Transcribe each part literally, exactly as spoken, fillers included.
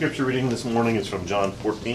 Scripture reading this morning is from John fourteen,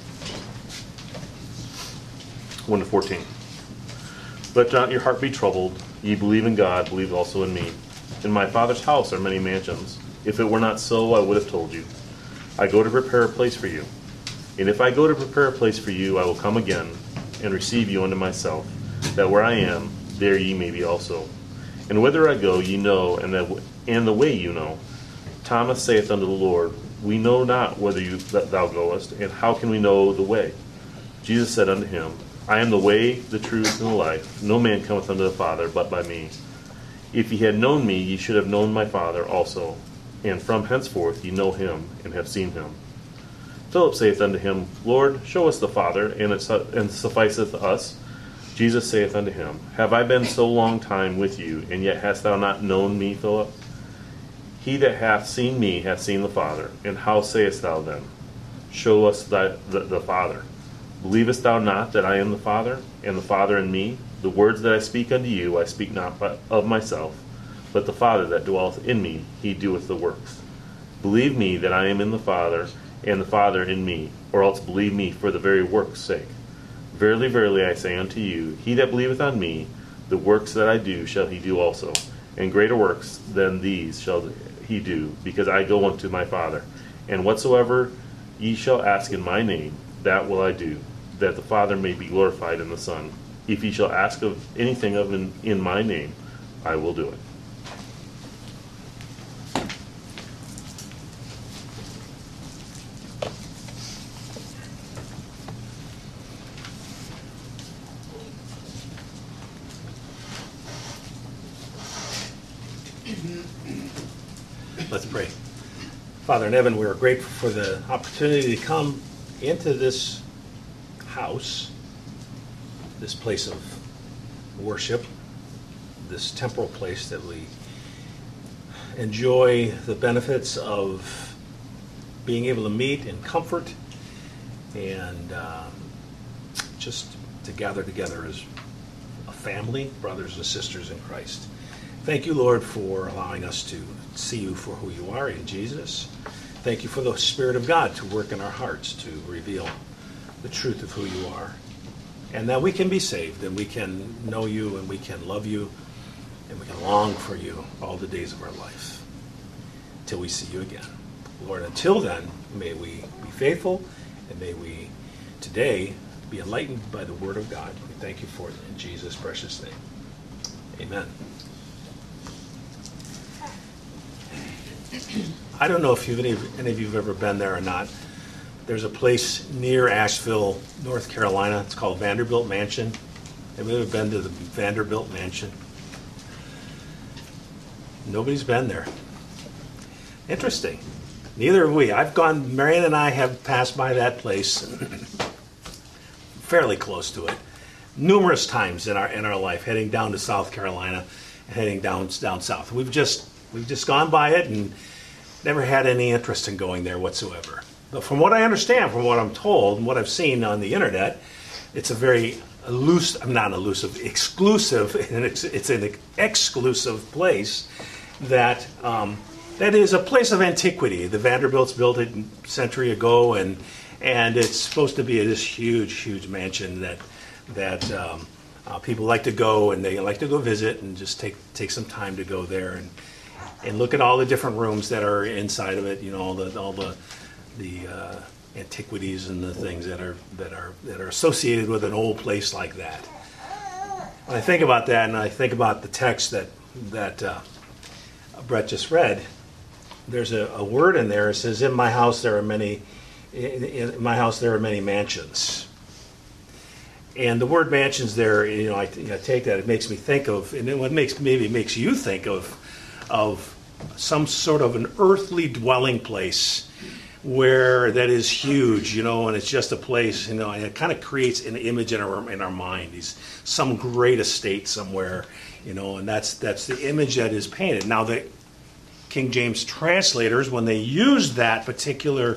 one to fourteen. Let not your heart be troubled. Ye believe in God, believe also in me. In my Father's house are many mansions. If it were not so, I would have told you. I go to prepare a place for you. And if I go to prepare a place for you, I will come again and receive you unto myself, that where I am, there ye may be also. And whither I go, ye know, and the, and the way you know. Thomas saith unto the Lord, We know not whither you, that thou goest, and how can we know the way? Jesus said unto him, I am the way, the truth, and the life. No man cometh unto the Father but by me. If ye had known me, ye should have known my Father also. And from henceforth ye know him, and have seen him. Philip saith unto him, Lord, show us the Father, and it and sufficeth us. Jesus saith unto him, Have I been so long time with you, and yet hast thou not known me, Philip? He that hath seen me hath seen the Father. And how sayest thou then, Show us thy, the, the Father? Believest thou not that I am the Father, and the Father in me? The words that I speak unto you, I speak not of myself, but the Father that dwelleth in me, he doeth the works. Believe me that I am in the Father, and the Father in me, or else believe me for the very works' sake. Verily, verily, I say unto you, he that believeth on me, the works that I do shall he do also, and greater works than these shall he do, because I go unto my Father. And whatsoever ye shall ask in my name, that will I do, that the Father may be glorified in the Son. If ye shall ask of anything of in, in my name, I will do it. Let's pray. Father in heaven, we are grateful for the opportunity to come into this house, this place of worship, this temporal place that we enjoy the benefits of being able to meet in comfort and uh, just to gather together as a family, brothers and sisters in Christ. Thank you, Lord, for allowing us to see you for who you are in Jesus. Thank you for the Spirit of God to work in our hearts to reveal the truth of who you are. And that we can be saved, and we can know you, and we can love you, and we can long for you all the days of our life till we see you again. Lord, until then, may we be faithful, and may we today be enlightened by the Word of God. We thank you for it in Jesus' precious name. Amen. I don't know if you've, any, any of you have ever been there or not. There's a place near Asheville, North Carolina. It's called Vanderbilt Mansion. Have you ever been to the Vanderbilt Mansion? Nobody's been there. Interesting. Neither have we. I've gone, Marianne and I have passed by that place, fairly close to it, numerous times in our in our life, heading down to South Carolina and heading down down south. We've just we've just gone by it and never had any interest in going there whatsoever. But from what I understand, from what I'm told, and what I've seen on the internet, it's a very elusive, not elusive, exclusive, and it's, it's an exclusive place that um, that is a place of antiquity. The Vanderbilts built it a century ago, and and it's supposed to be this huge, huge mansion that that um, uh, people like to go, and they like to go visit and just take take some time to go there and and look at all the different rooms that are inside of it. You know, all the all the the uh, antiquities and the things that are that are that are associated with an old place like that. When I think about that, and I think about the text that that uh, Brett just read, there's a, a word in there. It says, "In my house there are many. In, in my house there are many mansions." And the word mansions there, you know, I, you know, I take that. It makes me think of, and then what makes maybe makes you think of of some sort of an earthly dwelling place where that is huge, you know, and it's just a place, you know, and it kind of creates an image in our in our mind. These some great estate somewhere, you know, and that's that's the image that is painted. Now the King James translators, when they use that particular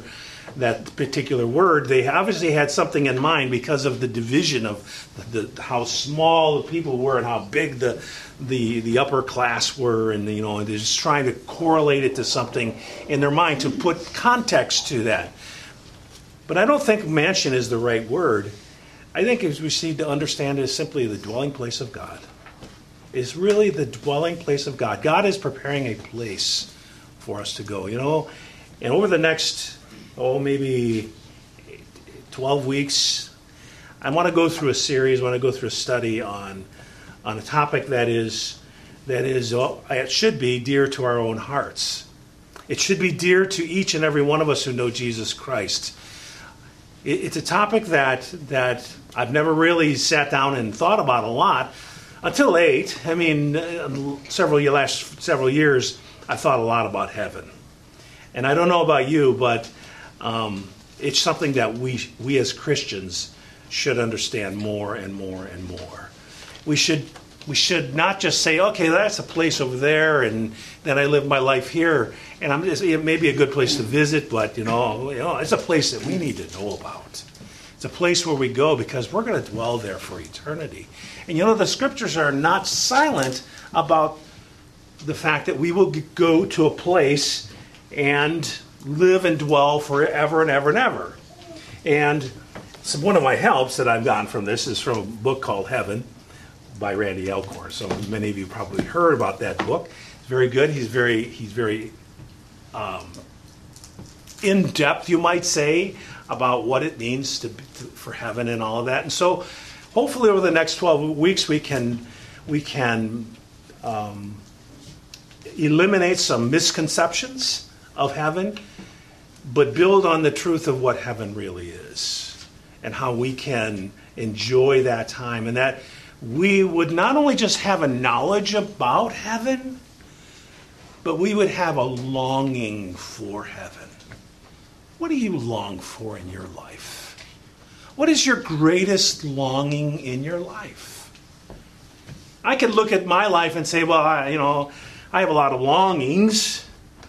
that particular word, they obviously had something in mind because of the division of the, the how small the people were and how big the the the upper class were, and you know, they're just trying to correlate it to something in their mind to put context to that. But I don't think mansion is the right word. I think as we need to understand it is simply the dwelling place of God. It's really the dwelling place of God. God is preparing a place for us to go, you know, and over the next oh, maybe twelve weeks, I want to go through a series, I want to go through a study on on a topic that is, that is, oh, it should be dear to our own hearts. It should be dear to each and every one of us who know Jesus Christ. It, it's a topic that, that I've never really sat down and thought about a lot until late. I mean, several last several years, I thought a lot about heaven. And I don't know about you, but Um, it's something that we we as Christians should understand more and more and more. We should we should not just say, okay, that's a place over there, and then I live my life here, and I'm just, it may be a good place to visit, but you know, you know, it's a place that we need to know about. It's a place where we go because we're going to dwell there for eternity. And you know, the scriptures are not silent about the fact that we will go to a place and live and dwell forever and ever and ever. And so one of my helps that I've gotten from this is from a book called Heaven by Randy Alcorn. So many of you probably heard about that book. It's very good. He's very he's very um, in depth, you might say, about what it means to, to for heaven and all of that. And so, hopefully, over the next twelve weeks, we can we can um, eliminate some misconceptions of heaven, but build on the truth of what heaven really is and how we can enjoy that time, and that we would not only just have a knowledge about heaven, but we would have a longing for heaven. What do you long for in your life? What is your greatest longing in your life? I could look at my life and say, well, I, you know, I have a lot of longings.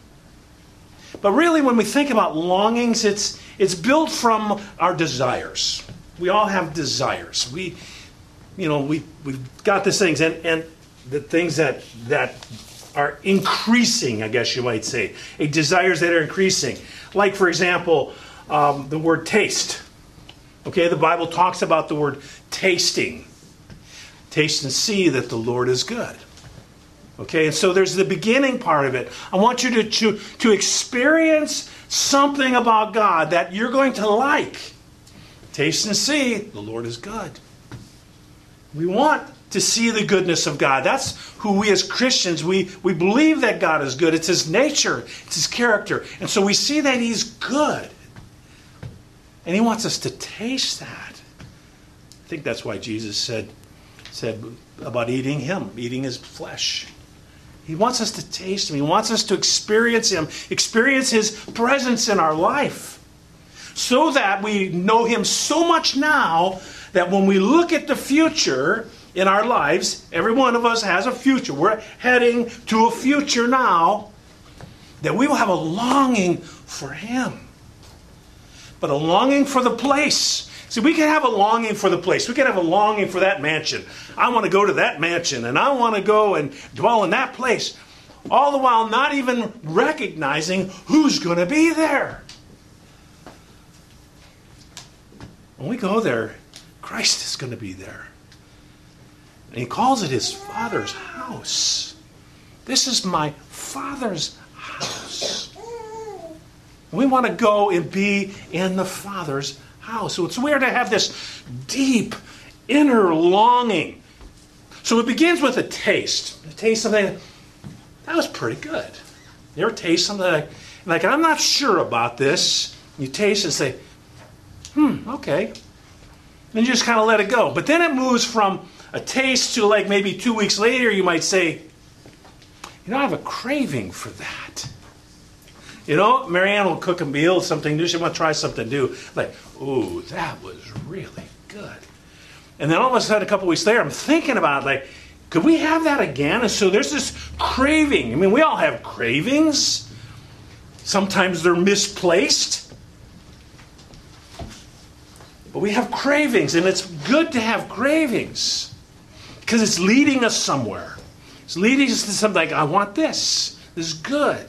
But really, when we think about longings, it's it's built from our desires. We all have desires. We, you know, we we've got these things, and, and the things that that are increasing, I guess you might say, a desires that are increasing. Like, for example, um, the word taste. Okay, the Bible talks about the word tasting. Taste and see that the Lord is good. Okay, and so there's the beginning part of it. I want you to, to, to experience something about God that you're going to like. Taste and see, the Lord is good. We want to see the goodness of God. That's who we as Christians, we, we believe that God is good. It's His nature. It's His character. And so we see that He's good. And He wants us to taste that. I think that's why Jesus said, said about eating Him, eating His flesh. He wants us to taste Him. He wants us to experience Him, experience His presence in our life, so that we know Him so much now that when we look at the future in our lives, every one of us has a future. We're heading to a future now, that we will have a longing for Him, but a longing for the place. See, we can have a longing for the place. We can have a longing for that mansion. I want to go to that mansion, and I want to go and dwell in that place. All the while not even recognizing who's going to be there. When we go there, Christ is going to be there. And He calls it His Father's house. This is my Father's house. We want to go and be in the Father's house. So it's weird to have this deep inner longing. So it begins with a taste. A taste something that was pretty good. You ever taste something like, like I'm not sure about this. You taste and say, hmm, okay. And you just kind of let it go. But then it moves from a taste to like maybe two weeks later you might say, you know, I have a craving for that. You know, Marianne will cook a meal, something new. She want to try something new. Like, ooh, that was really good. And then all of a sudden, a couple weeks later, I'm thinking about, like, could we have that again? And so there's this craving. I mean, we all have cravings. Sometimes they're misplaced. But we have cravings, and it's good to have cravings because it's leading us somewhere. It's leading us to something like, I want this. This is good.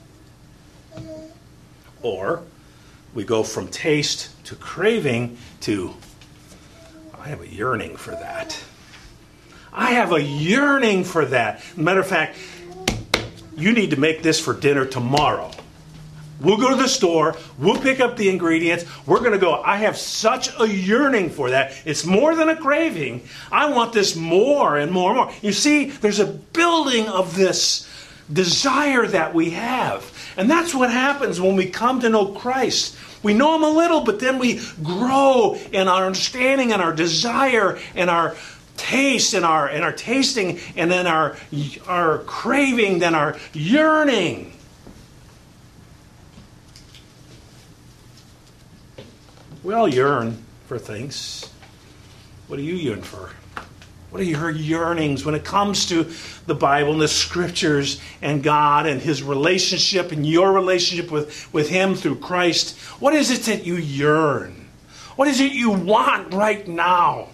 Or we go from taste to craving to, I have a yearning for that. I have a yearning for that. Matter of fact, you need to make this for dinner tomorrow. We'll go to the store. We'll pick up the ingredients. We're going to go. I have such a yearning for that. It's more than a craving. I want this more and more and more. You see, there's a building of this desire that we have. And that's what happens when we come to know Christ. We know Him a little, but then we grow in our understanding and our desire and our taste and our and our tasting, and then our our craving, then our yearning. We all yearn for things. What do you yearn for? What are your yearnings when it comes to the Bible and the Scriptures and God and His relationship and your relationship with, with Him through Christ? What is it that you yearn? What is it you want right now?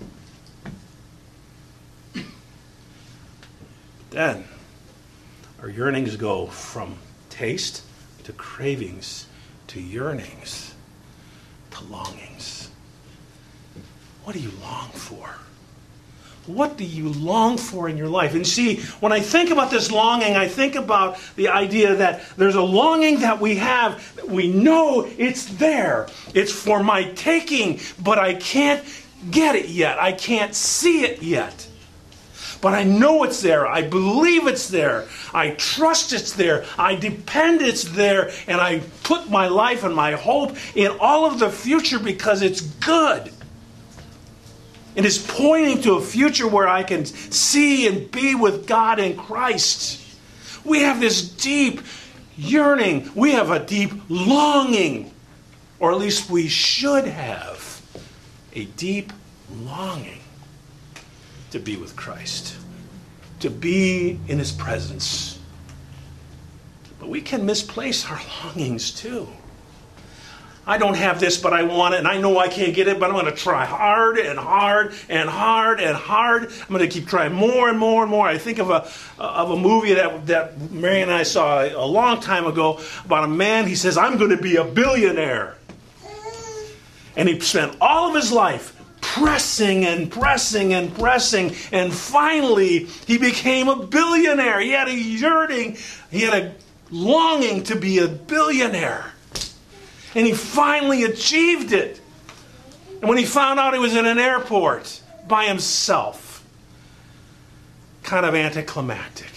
Then, our yearnings go from taste to cravings to yearnings to longings. What do you long for? What do you long for in your life? And see, when I think about this longing, I think about the idea that there's a longing that we have, that we know it's there. It's for my taking, but I can't get it yet. I can't see it yet. But I know it's there. I believe it's there. I trust it's there. I depend it's there. And I put my life and my hope in all of the future because it's good. And it's pointing to a future where I can see and be with God in Christ. We have this deep yearning. We have a deep longing. Or at least we should have a deep longing to be with Christ, to be in His presence. But we can misplace our longings too. I don't have this, but I want it, and I know I can't get it, but I'm going to try hard and hard and hard and hard. I'm going to keep trying more and more and more. I think of a of a movie that, that Mary and I saw a long time ago about a man. He says, I'm going to be a billionaire. And he spent all of his life pressing and pressing and pressing, and finally he became a billionaire. He had a yearning, he had a longing to be a billionaire. And he finally achieved it. And when he found out he was in an airport by himself, kind of anticlimactic.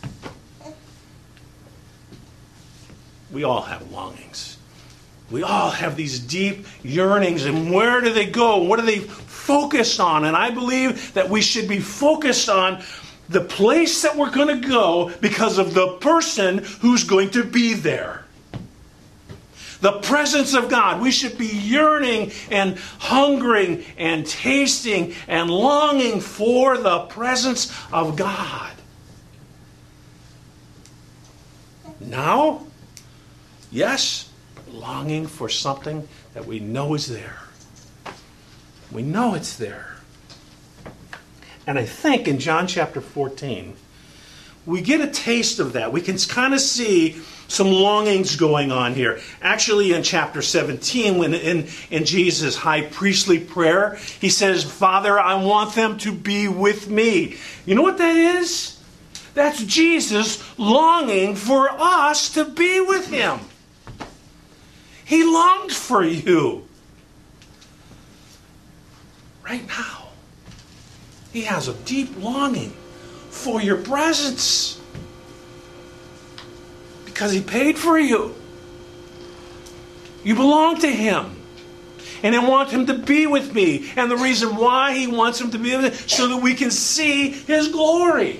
We all have longings. We all have these deep yearnings. And where do they go? What are they focused on? And I believe that we should be focused on the place that we're going to go because of the person who's going to be there. The presence of God. We should be yearning and hungering and tasting and longing for the presence of God. Now, yes, longing for something that we know is there. We know it's there. And I think in John chapter fourteen, we get a taste of that. We can kind of see some longings going on here. Actually, in chapter seventeen, when in, in Jesus' high priestly prayer, he says, Father, I want them to be with me. You know what that is? That's Jesus longing for us to be with Him. He longs for you. Right now. He has a deep longing for your presence. Because He paid for you. You belong to Him. And I want Him to be with me. And the reason why He wants Him to be with me, so that we can see His glory.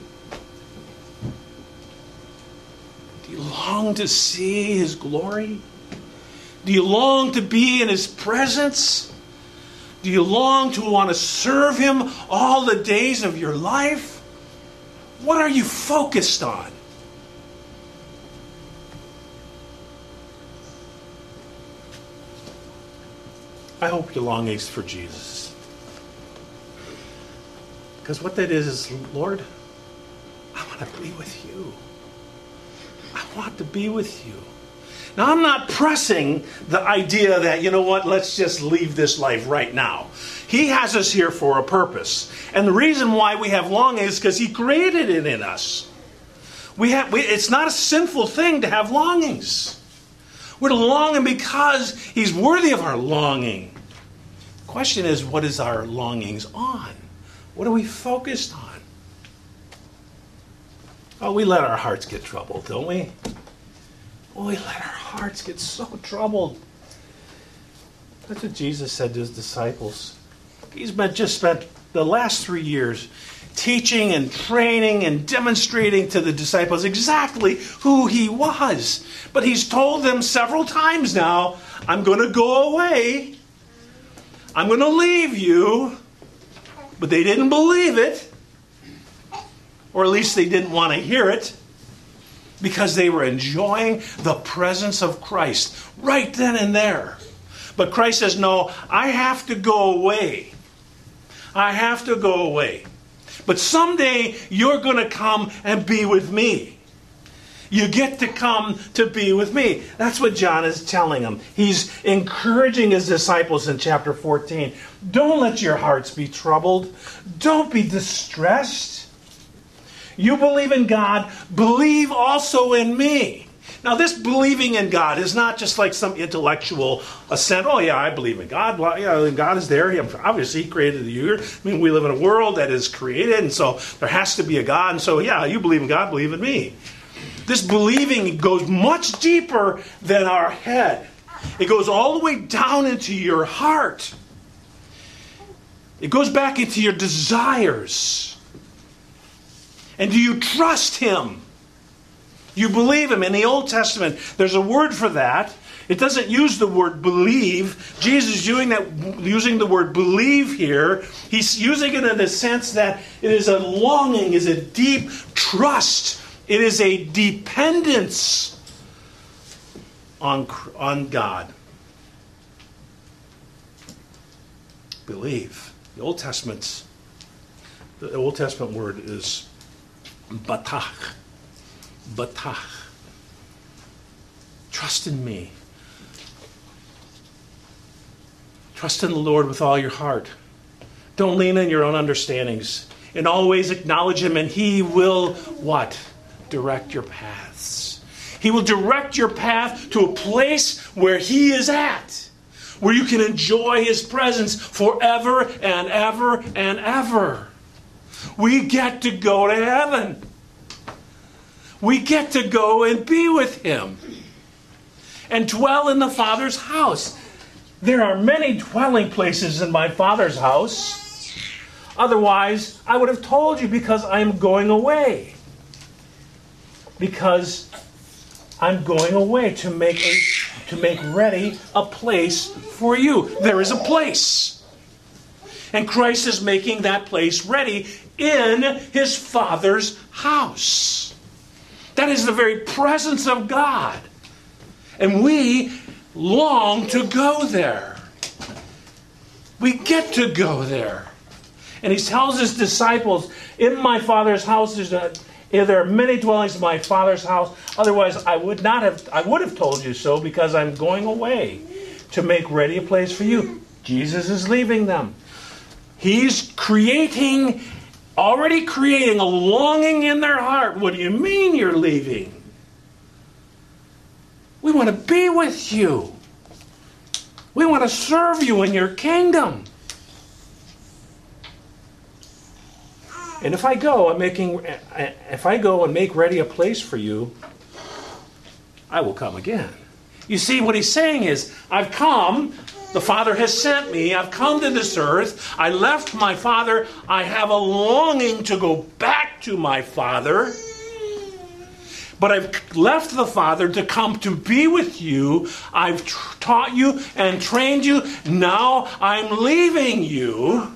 Do you long to see His glory? Do you long to be in His presence? Do you long to want to serve Him all the days of your life? What are you focused on? I hope your longings for Jesus. Because what that is is, Lord, I want to be with you. I want to be with you. Now, I'm not pressing the idea that, you know what, let's just leave this life right now. He has us here for a purpose. And the reason why we have longing is because He created it in us. We have, we, it's not a sinful thing to have longings. We're longing because He's worthy of our longing. The question is, what is our longings on? What are we focused on? Oh, we let our hearts get troubled, don't we? Oh, we let our hearts get so troubled. That's what Jesus said to His disciples. He's been, just spent the last three years teaching and training and demonstrating to the disciples exactly who He was. But He's told them several times now, I'm going to go away. I'm going to leave you. But they didn't believe it. Or at least they didn't want to hear it. Because they were enjoying the presence of Christ right then and there. But Christ says, no, I have to go away. I have to go away. But someday you're going to come and be with me. You get to come to be with me. That's what John is telling them. He's encouraging his disciples in chapter fourteen. Don't let your hearts be troubled. Don't be distressed. You believe in God, believe also in me. Now, this believing in God is not just like some intellectual assent. Oh, yeah, I believe in God. Well, yeah, God is there. Obviously, He created the universe. I mean, we live in a world that is created, and so there has to be a God. And so, yeah, you believe in God, believe in me. This believing goes much deeper than our head. It goes all the way down into your heart. It goes back into your desires. And do you trust Him? You believe Him. In the Old Testament, there's a word for that. It doesn't use the word believe. Jesus is using, that, using the word believe here. He's using it in the sense that it is a longing, is a deep trust. It is a dependence on, on God. Believe. The Old Testament's, the Old Testament word is batach. Batach. Trust in me. Trust in the Lord with all your heart. Don't lean on your own understandings. In all ways acknowledge Him, and He will what? Direct your paths. He will direct your path to a place where He is at, where you can enjoy His presence forever and ever and ever. We get to go to heaven. We get to go and be with Him and dwell in the Father's house. There are many dwelling places in my Father's house. Otherwise, I would have told you, because I am going away. Because I'm going away to make a to make ready a place for you. There is a place. And Christ is making that place ready in His Father's house. That is the very presence of God. And we long to go there. We get to go there. And He tells His disciples, in my Father's house there's a, there are many dwellings in my Father's house. Otherwise I would not have I would have told you so, because I'm going away to make ready a place for you. Jesus is leaving them. He's creating Already creating a longing in their heart. What do you mean you're leaving? We want to be with you. We want to serve you in your kingdom. And if I go, I'm making. If I go and make ready a place for you, I will come again. You see, what He's saying is, I've come. The Father has sent me. I've come to this earth. I left my Father. I have a longing to go back to my Father. But I've left the Father to come to be with you. I've tr- taught you and trained you. Now I'm leaving you.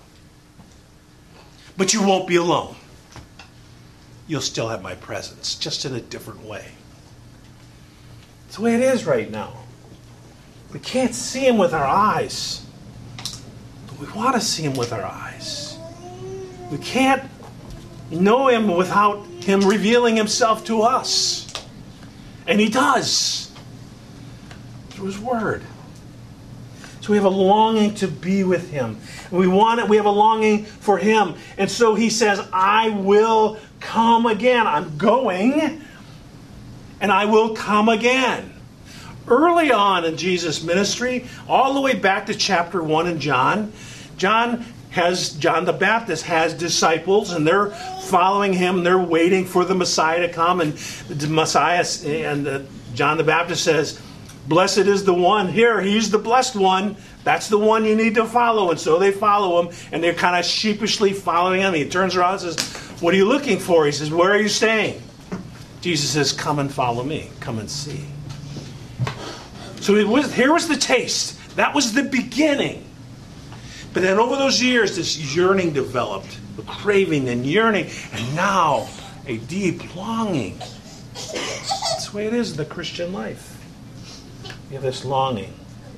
But you won't be alone. You'll still have my presence, just in a different way. It's the way it is right now. We can't see him with our eyes. But we want to see him with our eyes. We can't know him without him revealing himself to us. And he does. Through his word. So we have a longing to be with him. We want it. We have a longing for him. And so he says, I will come again. I'm going, and I will come again. Early on in Jesus' ministry, all the way back to chapter one in John, John has John the Baptist has disciples, and they're following him. They're waiting for the Messiah to come, and the Messiah and uh, John the Baptist says, "Blessed is the one here. He's the blessed one. That's the one you need to follow." And so they follow him, and they're kind of sheepishly following him. He turns around and says, "What are you looking for?" He says, "Where are you staying?" Jesus says, "Come and follow me. Come and see." So it was, here was the taste. That was the beginning. But then over those years, this yearning developed, a craving and yearning, and now a deep longing. That's the way it is in the Christian life. You have this longing.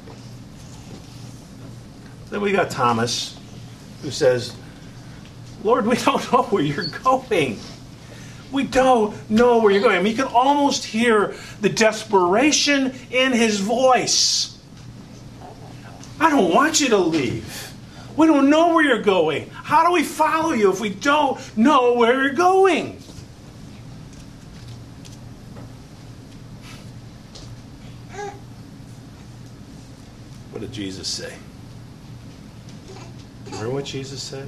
Then we got Thomas, who says, "Lord, we don't know where you're going. We don't know where you're going." I mean, you can almost hear the desperation in his voice. "I don't want you to leave. We don't know where you're going. How do we follow you if we don't know where you're going?" What did Jesus say? Remember what Jesus said?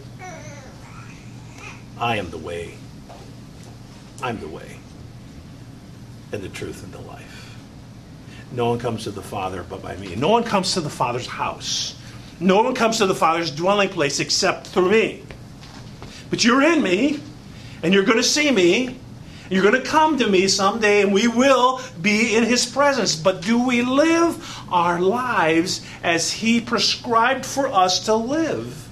"I am the way. I'm the way and the truth and the life. No one comes to the Father but by me. No one comes to the Father's house. No one comes to the Father's dwelling place except through me. But you're in me, and you're going to see me. You're going to come to me someday, and we will be in his presence. But do we live our lives as he prescribed for us to live?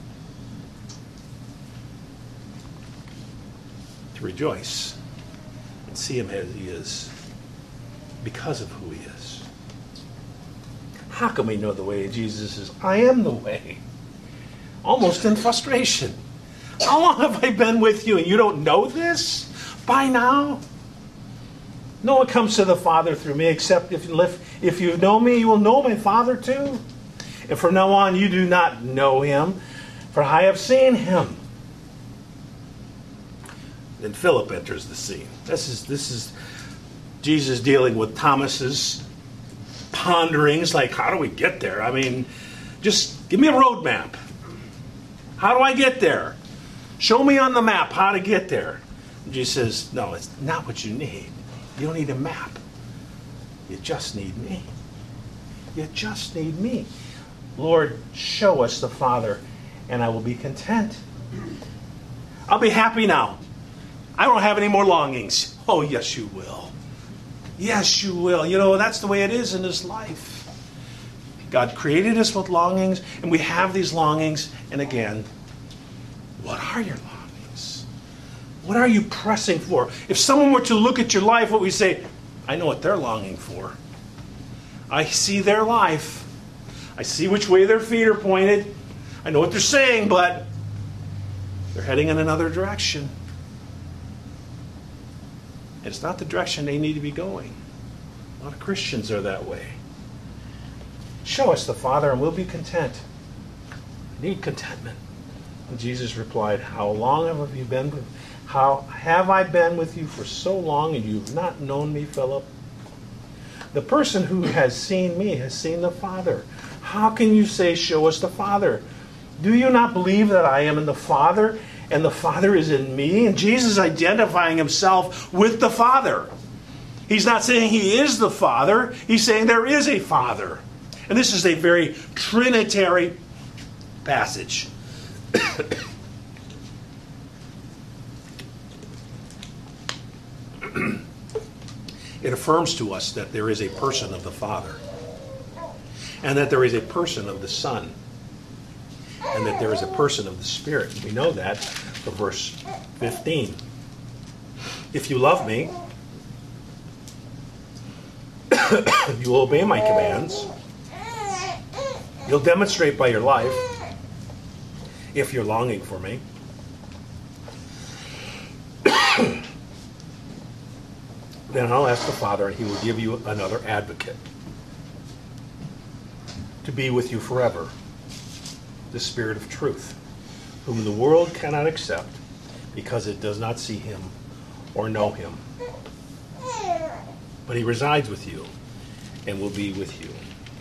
To rejoice and see him as he is because of who he is. How can we know the way? Jesus says, "I am the way." Almost in frustration. How long have I been with you and you don't know this by now? No one comes to the Father through me except if you, live, if you know me, you will know my Father too. And from now on you do not know him, for I have seen him. Then Philip enters the scene. This is this is Jesus dealing with Thomas's ponderings, like, how do we get there? I mean, just give me a road map. How do I get there? Show me on the map how to get there. And Jesus says, no, it's not what you need. You don't need a map. You just need me. You just need me. Lord, show us the Father, and I will be content. I'll be happy now. I don't have any more longings. Oh, yes, you will. Yes, you will. You know, that's the way it is in this life. God created us with longings, and we have these longings. And again, what are your longings? What are you pressing for? If someone were to look at your life, what we say, I know what they're longing for. I see their life. I see which way their feet are pointed. I know what they're saying, but they're heading in another direction. It's not the direction they need to be going. A lot of Christians are that way. Show us the Father and we'll be content. I need contentment. And Jesus replied, How long have you been with How have I been with you for so long and you've not known me, Philip? The person who has seen me has seen the Father. How can you say, show us the Father? Do you not believe that I am in the Father and the Father is in me? And Jesus is identifying himself with the Father. He's not saying he is the Father. He's saying there is a Father. And this is a very Trinitary passage. It affirms to us that there is a person of the Father, and that there is a person of the Son, and that there is a person of the Spirit. We know that from verse fifteen. If you love me, you will obey my commands, You'll demonstrate by your life, if you're longing for me. Then I'll ask the Father, and he will give you another advocate to be with you forever, the Spirit of truth, whom the world cannot accept because it does not see him or know him. But he resides with you and will be with you.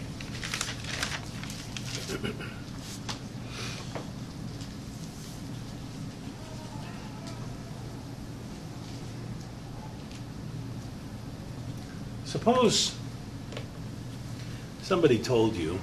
Suppose somebody told you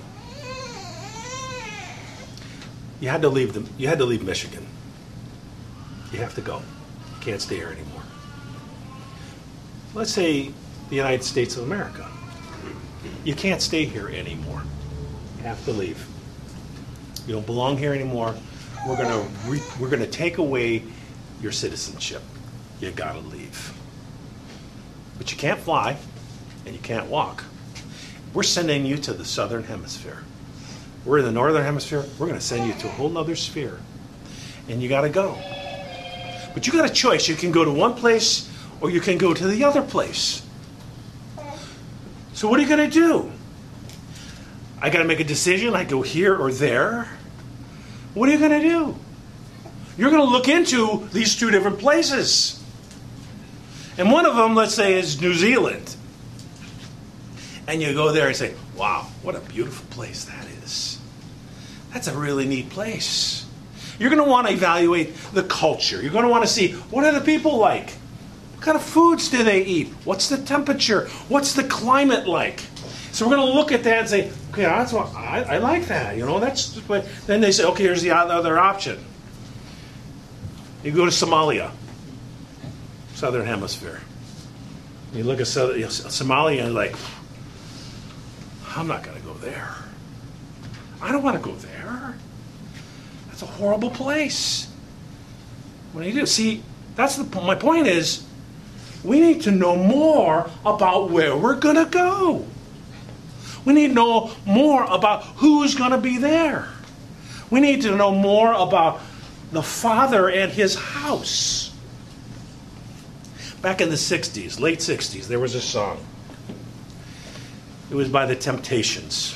you had to leave them, you had to leave Michigan. You have to go. You can't stay here anymore. Let's say the United States of America. You can't stay here anymore. You have to leave. You don't belong here anymore. We're gonna re- we're gonna take away your citizenship. You gotta leave. But you can't fly. And you can't walk. We're sending you to the southern hemisphere. We're in the northern hemisphere. We're going to send you to a whole other sphere. And you got to go. But you got a choice. You can go to one place or you can go to the other place. So what are you going to do? I got to make a decision. I go here or there. What are you going to do? You're going to look into these two different places. And one of them, let's say, is New Zealand. And you go there and say, wow, what a beautiful place that is. That's a really neat place. You're going to want to evaluate the culture. You're going to want to see, what are the people like? What kind of foods do they eat? What's the temperature? What's the climate like? So we're going to look at that and say, okay, that's what, I, I like that. You know, that's what, then they say, okay, here's the other option. You go to Somalia, southern hemisphere. You look at Somalia and like, I'm not going to go there. I don't want to go there. That's a horrible place. What do you do? See, that's the my point is, we need to know more about where we're going to go. We need to know more about who's going to be there. We need to know more about the Father and his house. Back in the sixties, late sixties, there was a song. It was by the Temptations.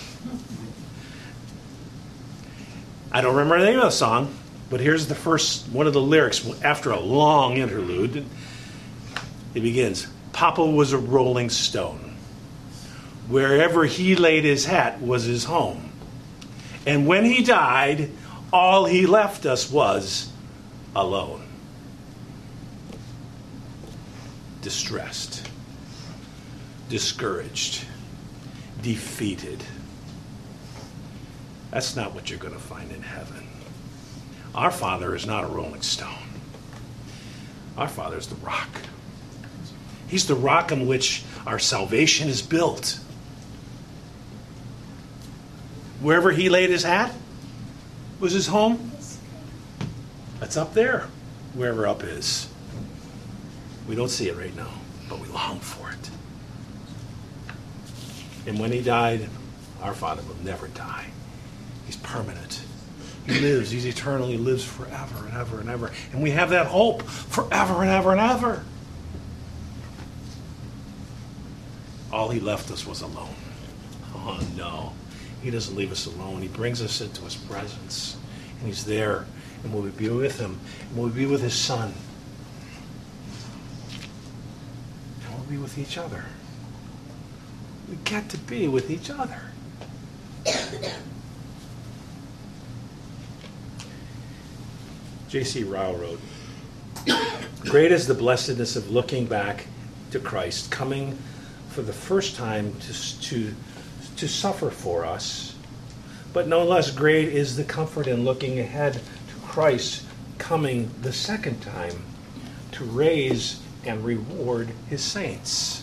I don't remember the name of the song, but here's the first one of the lyrics after a long interlude. It begins, Papa was a rolling stone. Wherever he laid his hat was his home. And when he died, all he left us was alone. Distressed. Discouraged. Defeated. That's not what you're going to find in heaven. Our Father is not a rolling stone. Our Father is the rock. He's the rock on which our salvation is built. Wherever he laid his hat was his home. That's up there, wherever up is. We don't see it right now, but we long for it. And when he died, our Father will never die. He's permanent. He lives. He's eternal. He lives forever and ever and ever. And we have that hope forever and ever and ever. All he left us was alone. Oh, no. He doesn't leave us alone. He brings us into his presence. And he's there. And we'll be with him. And we'll be with his Son. And we'll be with each other. We get to be with each other. J C Ryle wrote, great is the blessedness of looking back to Christ, coming for the first time to, to, to suffer for us. But no less great is the comfort in looking ahead to Christ, coming the second time to raise and reward his saints.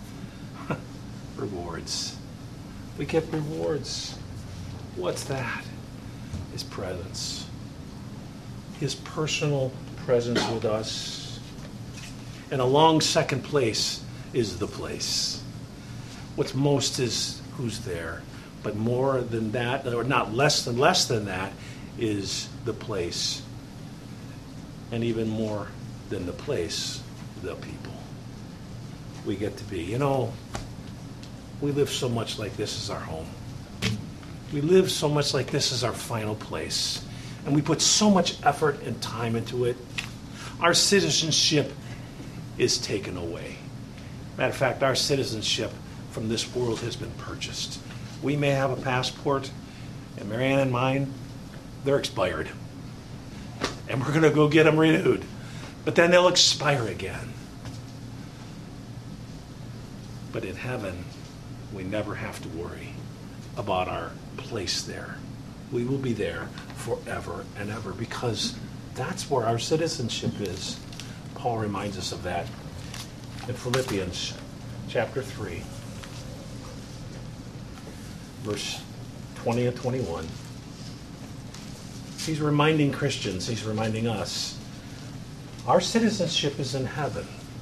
Rewards. We get rewards. What's that? His presence. His personal presence with us. And along second place is the place. What's most is who's there. But more than that, or not less than less than that, is the place. And even more than the place, the people we get to be. You know, we live so much like this is our home. We live so much like this is our final place. And we put so much effort and time into it. Our citizenship is taken away. Matter of fact, our citizenship from this world has been purchased. We may have a passport, and Marianne and mine, they're expired. And we're going to go get them renewed. But then they'll expire again. But in heaven, we never have to worry about our place there. We will be there forever and ever because that's where our citizenship is. Paul reminds us of that in Philippians chapter three, verse twenty and twenty-one. He's reminding Christians, he's reminding us, our citizenship is in heaven.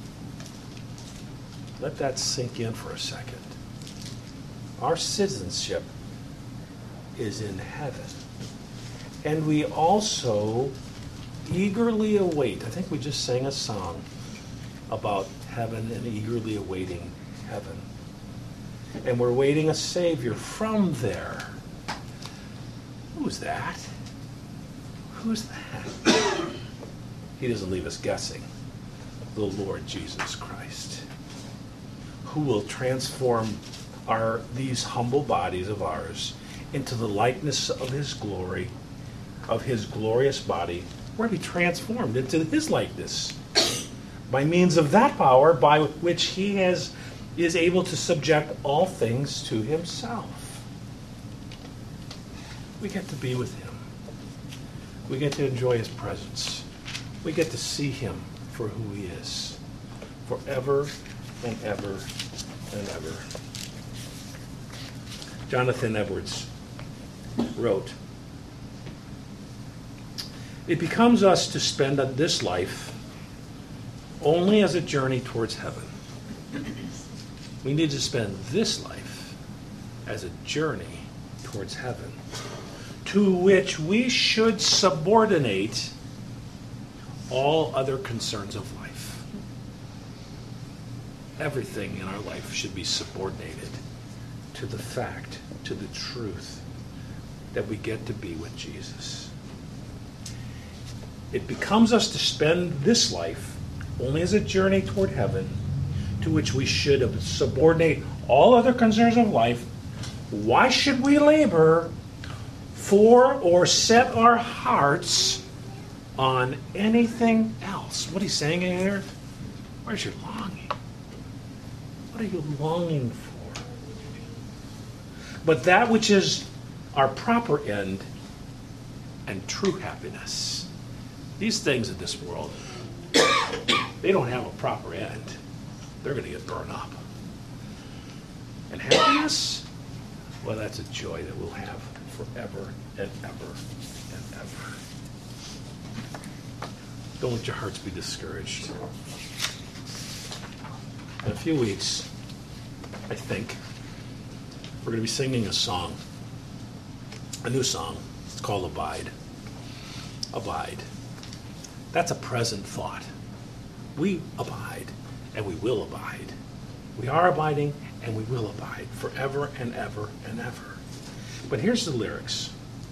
Let that sink in for a second. Our citizenship is in heaven. And we also eagerly await, I think we just sang a song about heaven and eagerly awaiting heaven. And we're waiting a Savior from there. Who's that? Who's that? He doesn't leave us guessing. The Lord Jesus Christ, who will transform our these humble bodies of ours into the likeness of his glory, of his glorious body. We're to be transformed into his likeness by means of that power by which he has is able to subject all things to himself. We get to be with him. We get to enjoy his presence. We get to see him for who he is, forever and ever and ever. Jonathan Edwards wrote, "It becomes us to spend this life only as a journey towards heaven." We need to spend this life as a journey towards heaven, to which we should subordinate all other concerns of life. Everything in our life should be subordinated to the fact, to the truth that we get to be with Jesus. It becomes us to spend this life only as a journey toward heaven, to which we should subordinate all other concerns of life. Why should we labor for or set our hearts on anything else? What he's saying here, where's your longing? What are you longing for? But that which is our proper end and true happiness. These things in this world, they don't have a proper end. They're going to get burned up. And happiness, well, that's a joy that we'll have forever and ever and ever. Don't let your hearts be discouraged. In a few weeks, I think, we're going to be singing a song, a new song. It's called Abide. Abide. That's a present thought. We abide, and we will abide. We are abiding, and we will abide forever and ever and ever. But here's the lyrics.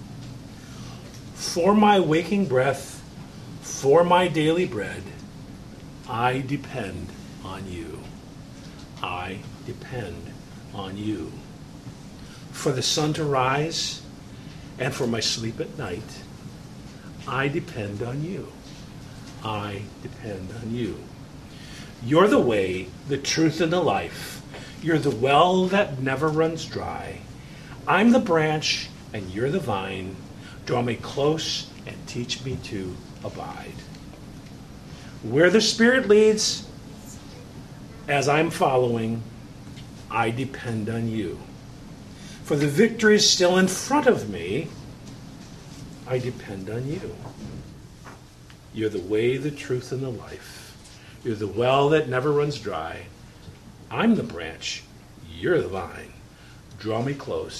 For my waking breath, for my daily bread, I depend on you. I depend on you. For the sun to rise and for my sleep at night, I depend on you. I depend on you. You're the way, the truth, and the life. You're the well that never runs dry. I'm the branch and you're the vine. Draw me close and teach me to abide. Where the Spirit leads, as I'm following, I depend on you. For the victory is still in front of me. I depend on you. You're the way, the truth, and the life. You're the well that never runs dry. I'm the branch. You're the vine. Draw me close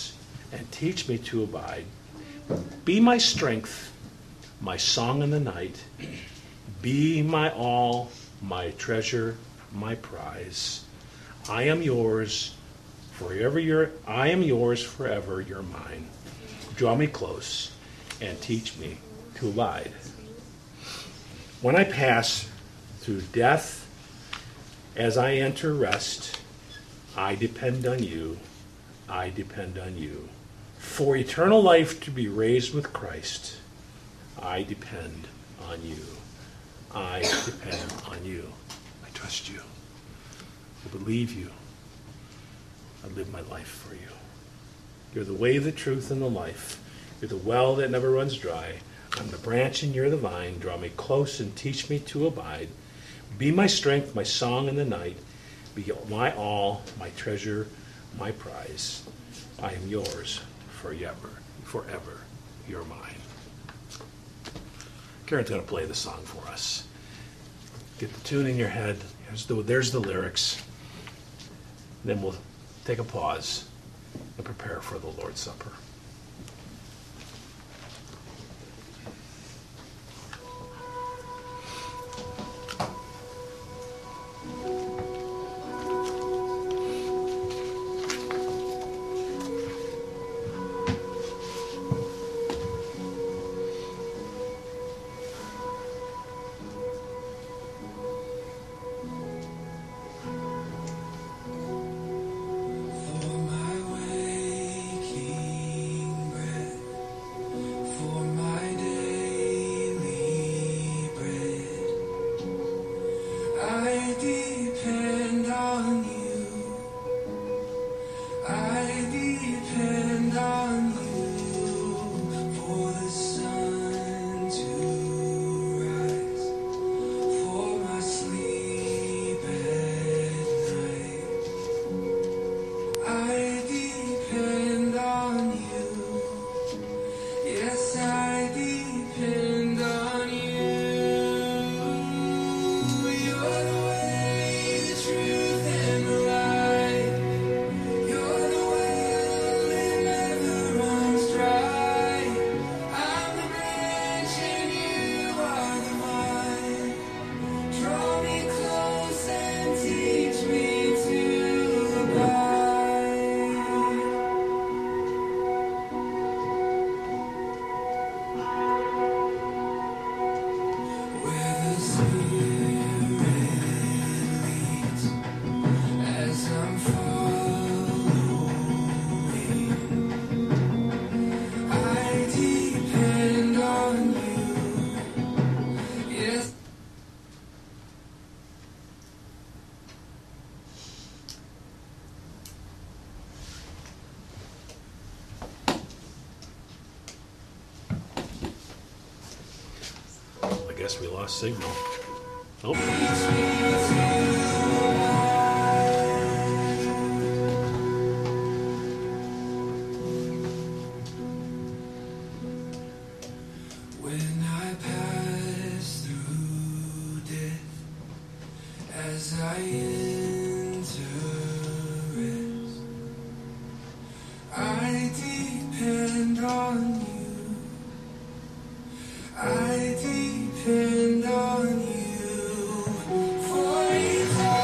and teach me to abide. Be my strength, my song in the night. Be my all, my treasure, my prize. I am yours, forever you're, I am yours forever, you're mine. Draw me close and teach me to abide. When I pass through death, as I enter rest, I depend on you, I depend on you. For eternal life to be raised with Christ, I depend on you. I depend on you. I trust you. I believe you. I live my life for you. You're the way, the truth, and the life. You're the well that never runs dry. I'm the branch and you're the vine. Draw me close and teach me to abide. Be my strength, my song in the night. Be my all, my treasure, my prize. I am yours forever, forever. You're mine. Karen's going to play the song for us. Get the tune in your head. There's the, there's the lyrics. Then we'll take a pause and prepare for the Lord's Supper. I guess we lost signal. Oh. When I pass through death, as I enter rest, I depend on you. I depend on you for eternity.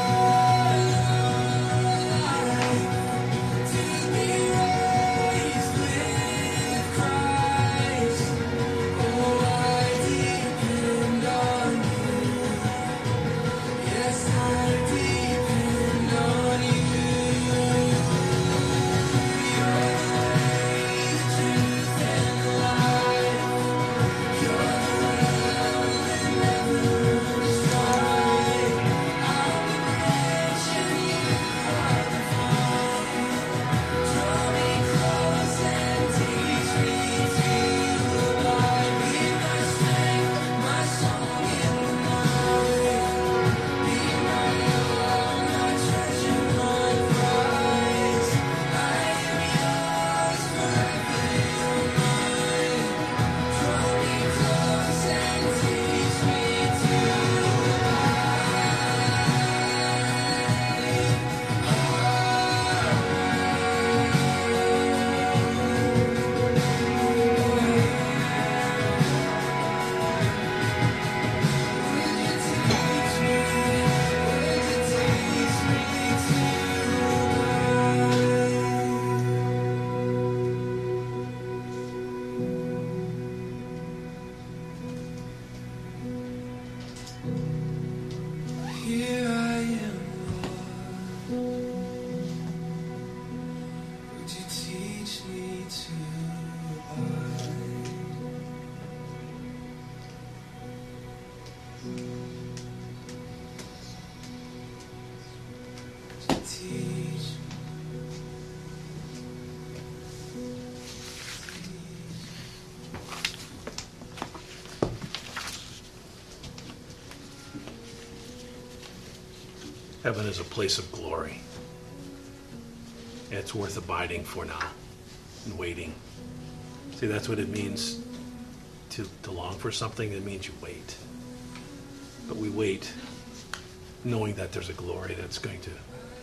Heaven is a place of glory. And it's worth abiding for now and waiting. See, that's what it means to, to long for something. It means you wait. But we wait knowing that there's a glory that's going to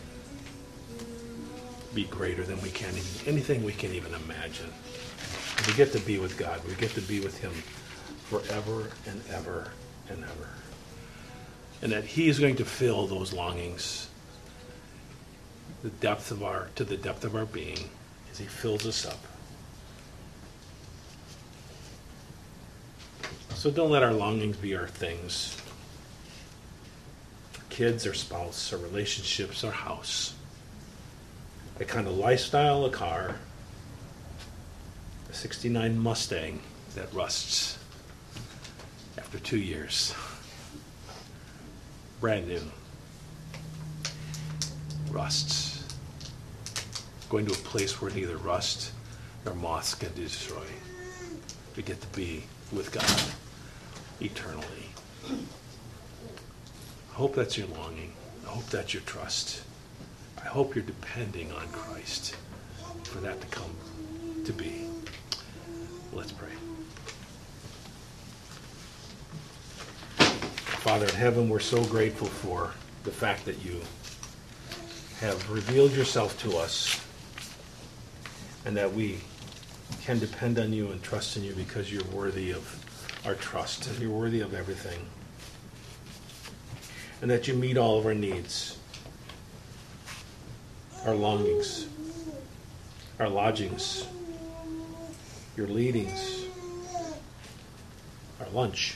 be greater than we can even, anything we can even imagine. And we get to be with God. We get to be with him forever and ever and ever. And that he is going to fill those longings, the depth of our, to the depth of our being, as he fills us up. So don't let our longings be our things. Our kids, our spouse, our relationships, our house. A kind of lifestyle, a car, a sixty-nine Mustang that rusts after two years. Brand new. Rusts. Going to a place where neither rust nor moths can destroy. We get to be with God eternally. I hope that's your longing. I hope that's your trust. I hope you're depending on Christ for that to come to be. Let's pray. Father in heaven, we're so grateful for the fact that you have revealed yourself to us and that we can depend on you and trust in you because you're worthy of our trust and you're worthy of everything. And that you meet all of our needs, our longings, our lodgings, your leadings, our lunch.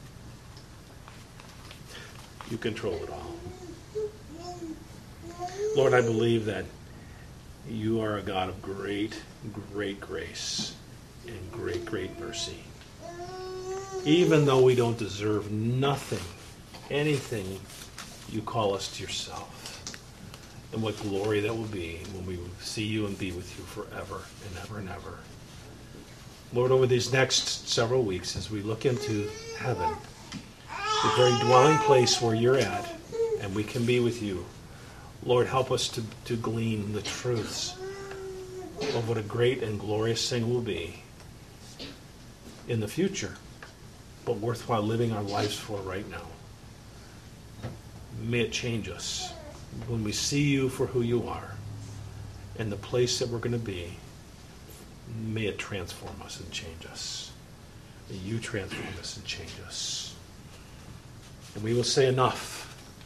You control it all. Lord, I believe that you are a God of great, great grace and great, great mercy. Even though we don't deserve nothing, anything, you call us to yourself. And what glory that will be when we see you and be with you forever and ever and ever. Lord, over these next several weeks as we look into heaven, the very dwelling place where you're at, and we can be with you, Lord, help us to, to glean the truths of what a great and glorious thing will be in the future, but worthwhile living our lives for right now. May it change us when we see you for who you are and the place that we're going to be. May it transform us and change us. May you transform us and change us. And we will say enough.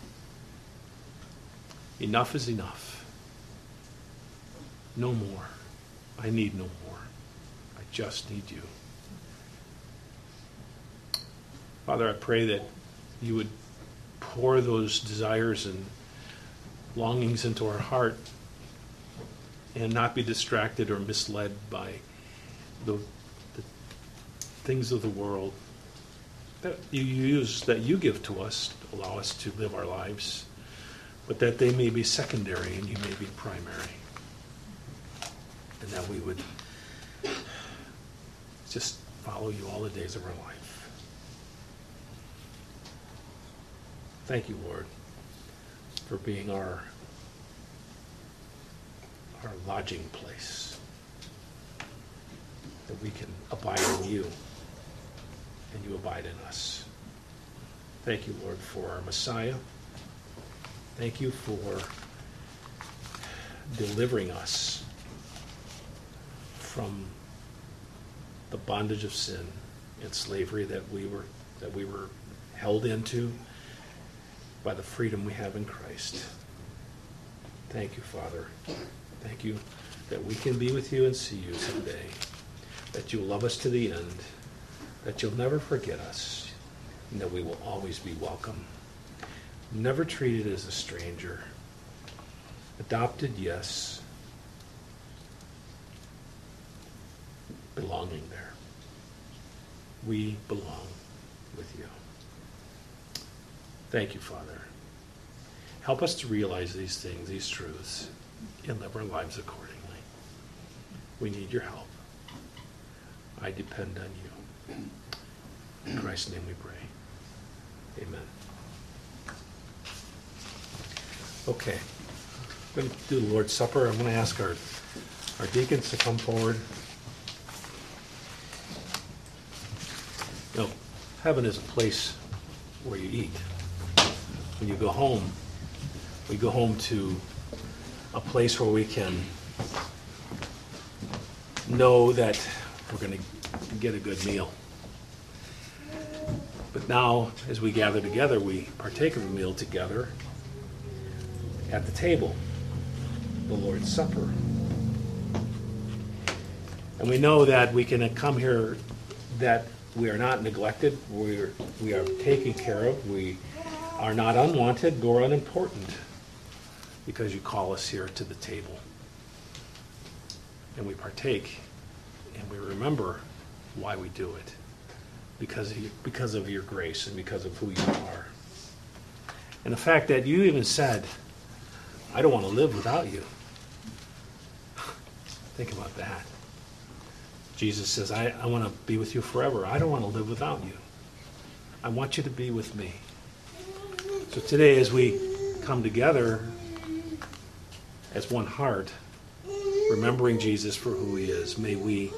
Enough is enough. No more. I need no more. I just need you. Father, I pray that you would pour those desires and longings into our heart and not be distracted or misled by the, the things of the world that you use, that you give to us to allow us to live our lives, but that they may be secondary and you may be primary. And that we would just follow you all the days of our life. Thank you, Lord, for being our, our lodging place, that we can abide in you and you abide in us. Thank you, Lord, for our Messiah. Thank you for delivering us from the bondage of sin and slavery that we were that we were held into by the freedom we have in Christ. Thank you, Father. Thank you that we can be with you and see you someday, that you'll love us to the end, that you'll never forget us, and that we will always be welcome. Never treated as a stranger. Adopted, yes. Belonging there. We belong with you. Thank you, Father. Help us to realize these things, these truths, and live our lives accordingly. We need your help. I depend on you. In Christ's name we pray. Amen. Okay. We're going to do the Lord's Supper. I'm going to ask our, our deacons to come forward. You know, heaven is a place where you eat. When you go home, we go home to a place where we can know that we're going to get a good meal. But now, as we gather together, we partake of a meal together at the table, the Lord's Supper. And we know that we can come here, that we are not neglected, we are, we are taken care of, we are not unwanted nor unimportant, because you call us here to the table. And we partake, and we remember why we do it. Because of, you, because of your grace and because of who you are. And the fact that you even said, I don't want to live without you. Think about that. Jesus says, I, I want to be with you forever. I don't want to live without you. I want you to be with me. So today, as we come together as one heart, remembering Jesus for who he is, may we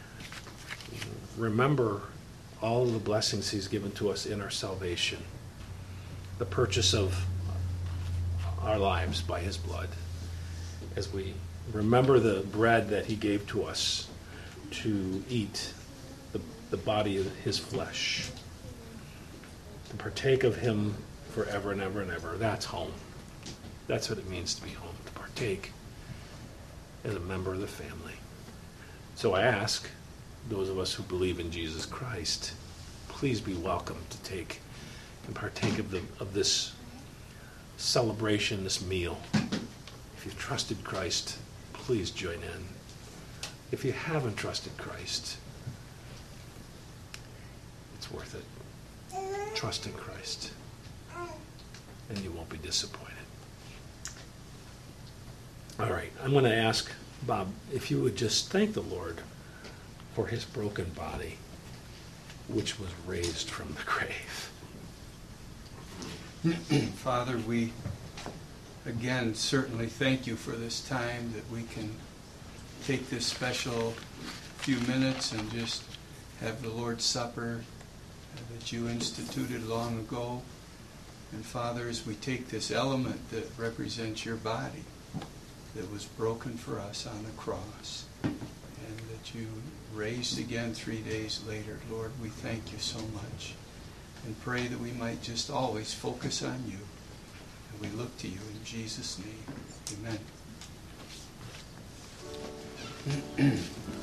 remember all of the blessings he's given to us in our salvation, the purchase of our lives by his blood, as we remember the bread that he gave to us to eat, the, the body of his flesh, to partake of him forever and ever and ever. That's home. That's what it means to be home, to partake as a member of the family. So I ask those of us who believe in Jesus Christ, please be welcome to take and partake of the of this celebration, this meal. If you've trusted Christ, please join in. If you haven't trusted Christ, it's worth it. Trust in Christ, and you won't be disappointed. All right, I'm going to ask Bob if you would just thank the Lord for his broken body, which was raised from the grave. Father, we again certainly thank you for this time that we can take this special few minutes and just have the Lord's Supper that you instituted long ago. And Father, as we take this element that represents your body that was broken for us on the cross, and that you raised again three days later, Lord, we thank you so much and pray that we might just always focus on you. And we look to you in Jesus' name. Amen.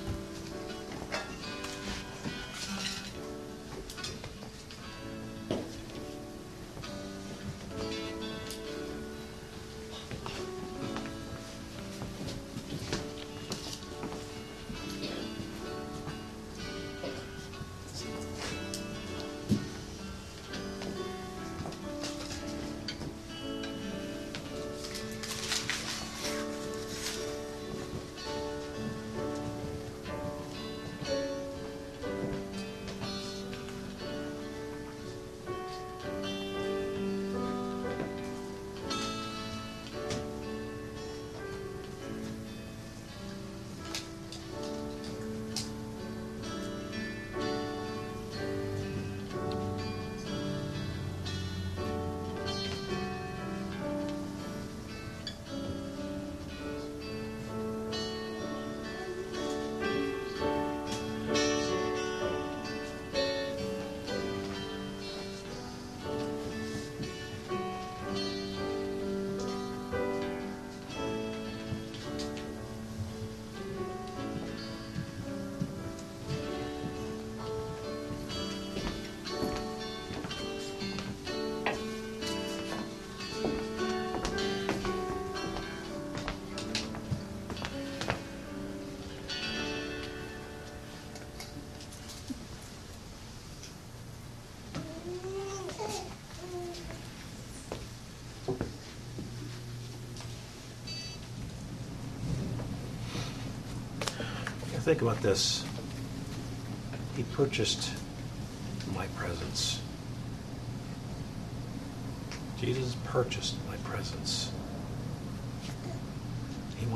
Think about this. He purchased my presence. Jesus purchased my presence.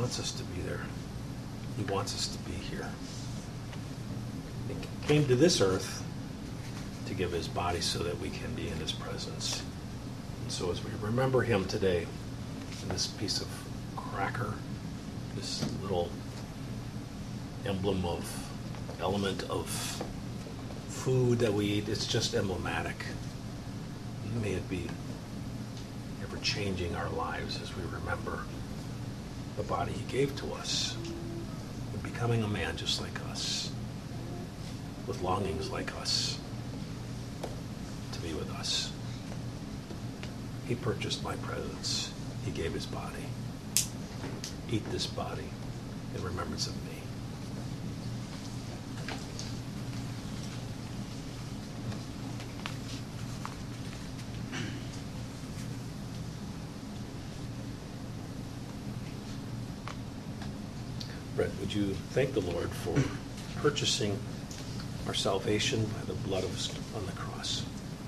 wants us to be there. He wants us to be here. He came to this earth to give his body so that we can be in his presence. And so as we remember him today, in this piece of cracker, this little emblem of, element of food that we eat, it's just emblematic. May it be ever changing our lives as we remember the body he gave to us, and becoming a man just like us, with longings like us, to be with us. He purchased my presence. He gave his body. Eat this body in remembrance of me. Brett, would you thank the Lord for purchasing our salvation by the blood of his, on the cross?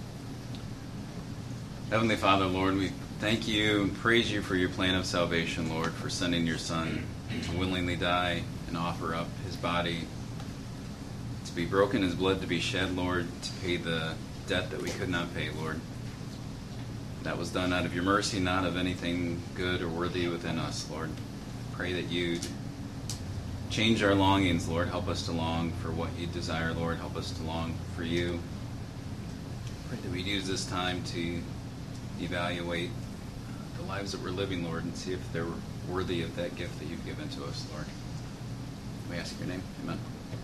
Heavenly Father, Lord, we thank you and praise you for your plan of salvation, Lord, for sending your Son to willingly die and offer up his body to be broken, his blood to be shed, Lord, to pay the debt that we could not pay, Lord. That was done out of your mercy, not of anything good or worthy within us, Lord. Pray that you'd change our longings, Lord. Help us to long for what you desire, Lord. Help us to long for you. Pray that we'd use this time to evaluate the lives that we're living, Lord, and see if they're worthy of that gift that you've given to us, Lord. We ask your name. Amen.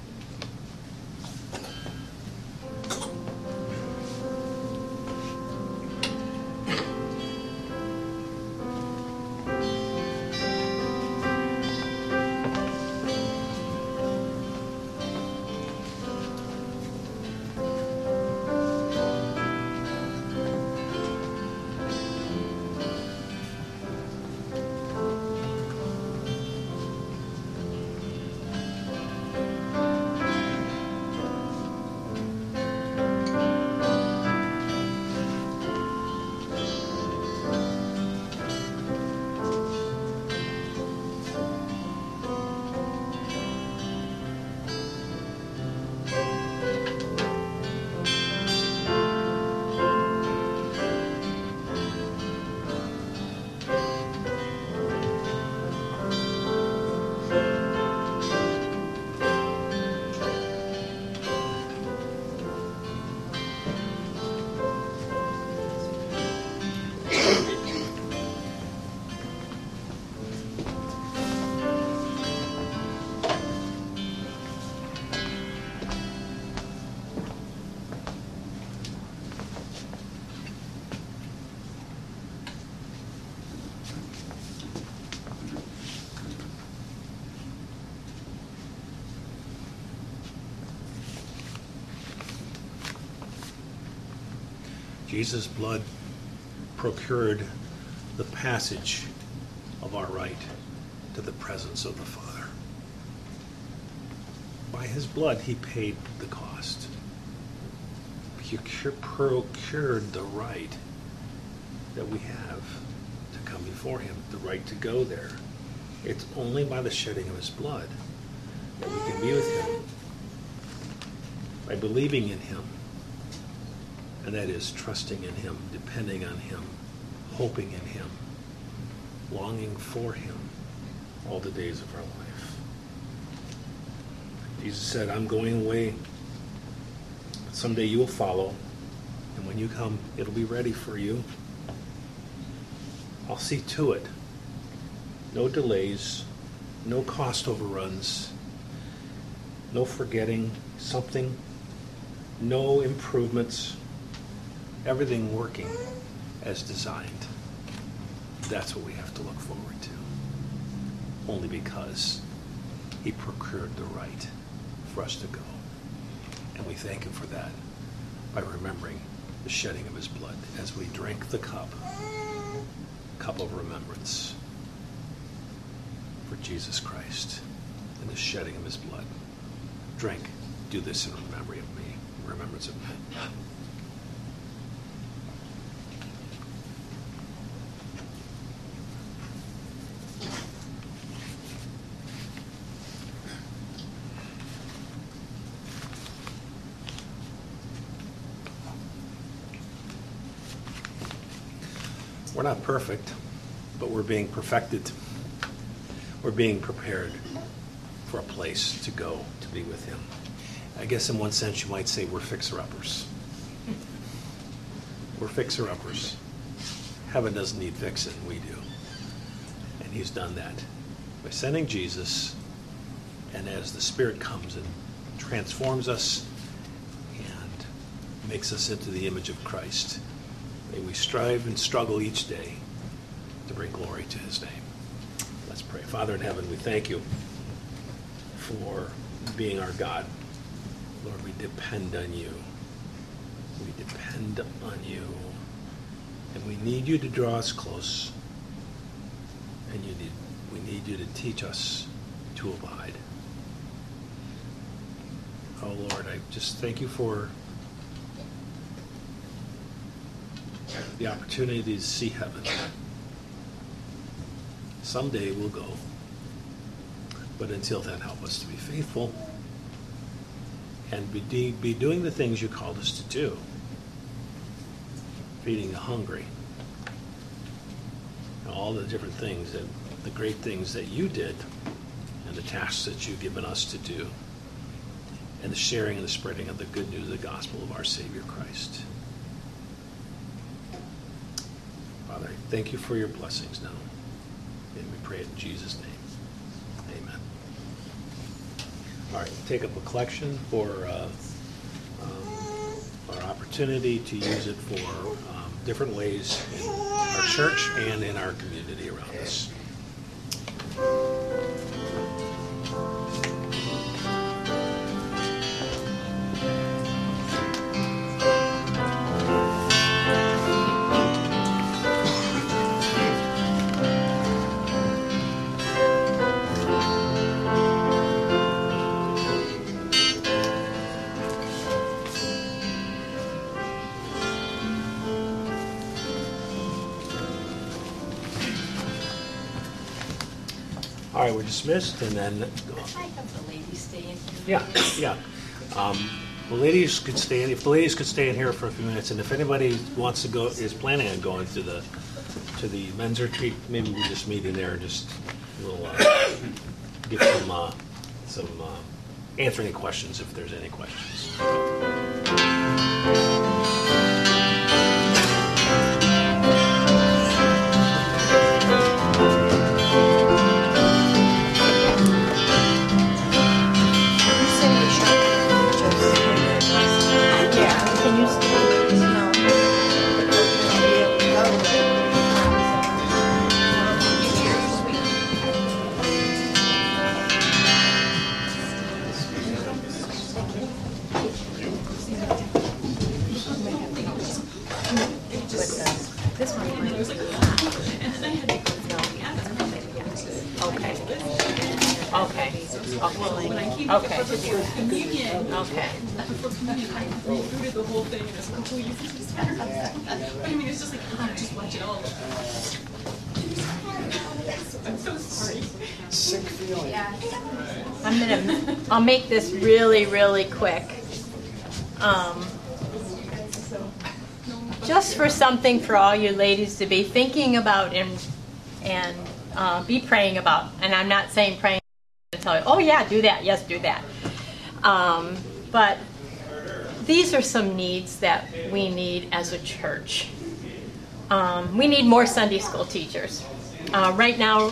Jesus' blood procured the passage of our right to the presence of the Father. By his blood, he paid the cost. He procured the right that we have to come before him, the right to go there. It's only by the shedding of his blood that we can be with him, by believing in him. And that is trusting in him, depending on him, hoping in him, longing for him all the days of our life. Jesus said, I'm going away. Someday you will follow. And when you come, it'll be ready for you. I'll see to it. No delays, no cost overruns, no forgetting something, no improvements. Everything working as designed. That's what we have to look forward to. Only because he procured the right for us to go. And we thank him for that by remembering the shedding of his blood as we drink the cup, cup of remembrance for Jesus Christ and the shedding of his blood. Drink, do this in memory of me, in remembrance of me. We're not perfect, but we're being perfected. We're being prepared for a place to go to be with him. I guess in one sense you might say we're fixer-uppers. We're fixer-uppers. Heaven doesn't need fixing, we do. And he's done that by sending Jesus, and as the Spirit comes and transforms us and makes us into the image of Christ, may we strive and struggle each day to bring glory to his name. Let's pray. Father in heaven, we thank you for being our God. Lord, we depend on you. We depend on you. And we need you to draw us close. And you need, we need you to teach us to abide. Oh, Lord, I just thank you for the opportunity to see heaven. Someday we'll go. But until then, help us to be faithful and be, de- be doing the things you called us to do. Feeding the hungry. And all the different things, that, the great things that you did, and the tasks that you've given us to do, and the sharing and the spreading of the good news of the gospel of our Savior Christ. Father, thank you for your blessings now. And we pray it in Jesus' name. Amen. All right, take up a collection for uh, um, our opportunity to use it for um, different ways in our church and in our community around us. All right, we're dismissed, and then... I have the ladies stay in here. Yeah, yeah. Um, the ladies could stay in, if the ladies could stay in here for a few minutes, and if anybody wants to go, is planning on going to the to the men's retreat, maybe we just meet in there and just we'll uh, get some uh, some uh, answer any questions if there's any questions. Okay. Okay. Rebooted the whole thing and it's completely But I mean, it's just like, oh, just watch it all. I'm so sorry. Sick feeling. I'm gonna, I'll make this really, really quick. Um, just for something for all you ladies to be thinking about and, and uh, be praying about. And I'm not saying praying to tell you, oh yeah, do that, yes, do that. Um, but these are some needs that we need as a church. Um, we need more Sunday school teachers. Uh, right now,